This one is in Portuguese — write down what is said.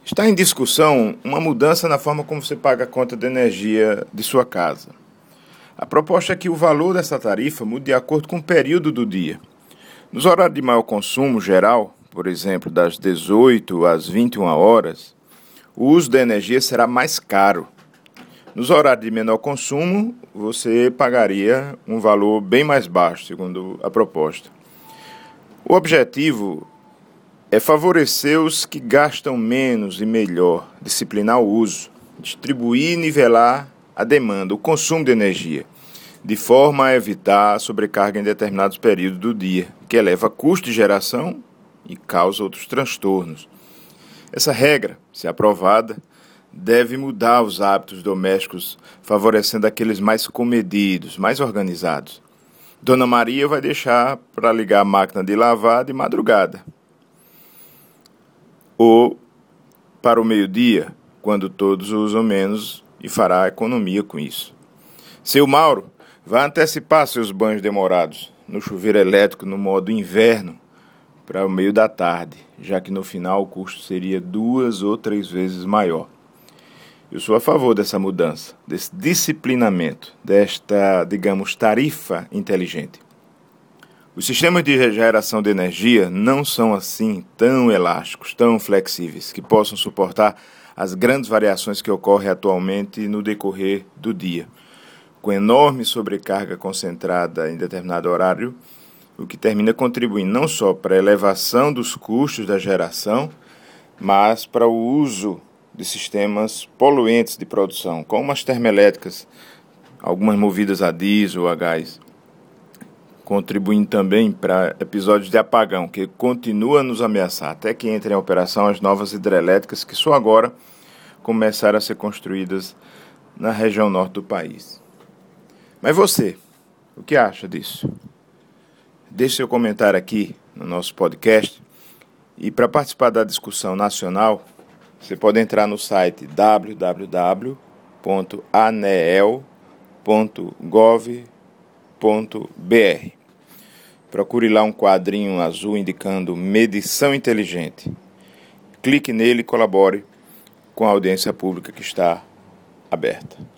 Está em discussão uma mudança na forma como você paga a conta de energia de sua casa. A proposta é que o valor dessa tarifa mude de acordo com o período do dia. Nos horários de maior consumo geral, por exemplo, das 18 às 21 horas, o uso da energia será mais caro. Nos horários de menor consumo, você pagaria um valor bem mais baixo, segundo a proposta. O objetivo é favorecer os que gastam menos e melhor, disciplinar o uso, distribuir e nivelar a demanda, o consumo de energia, de forma a evitar a sobrecarga em determinados períodos do dia, que eleva custo de geração e causa outros transtornos. Essa regra, se aprovada, deve mudar os hábitos domésticos, favorecendo aqueles mais comedidos, mais organizados. Dona Maria vai deixar para ligar a máquina de lavar de madrugada, ou para o meio-dia, quando todos usam menos, e fará economia com isso. Seu Mauro vai antecipar seus banhos demorados no chuveiro elétrico no modo inverno para o meio da tarde, já que no final o custo seria 2 ou 3 vezes maior. Eu sou a favor dessa mudança, desse disciplinamento, desta, digamos, tarifa inteligente. Os sistemas de geração de energia não são assim tão elásticos, tão flexíveis, que possam suportar as grandes variações que ocorrem atualmente no decorrer do dia, com enorme sobrecarga concentrada em determinado horário, o que termina contribuindo não só para a elevação dos custos da geração, mas para o uso de sistemas poluentes de produção, como as termoelétricas, algumas movidas a diesel ou a gás, contribuindo também para episódios de apagão, que continua a nos ameaçar, até que entrem em operação as novas hidrelétricas que só agora começaram a ser construídas na região norte do país. Mas você, o que acha disso? Deixe seu comentário aqui no nosso podcast, e para participar da discussão nacional, você pode entrar no site www.aneel.gov.br. Procure lá um quadrinho azul indicando medição inteligente. Clique nele e colabore com a audiência pública que está aberta.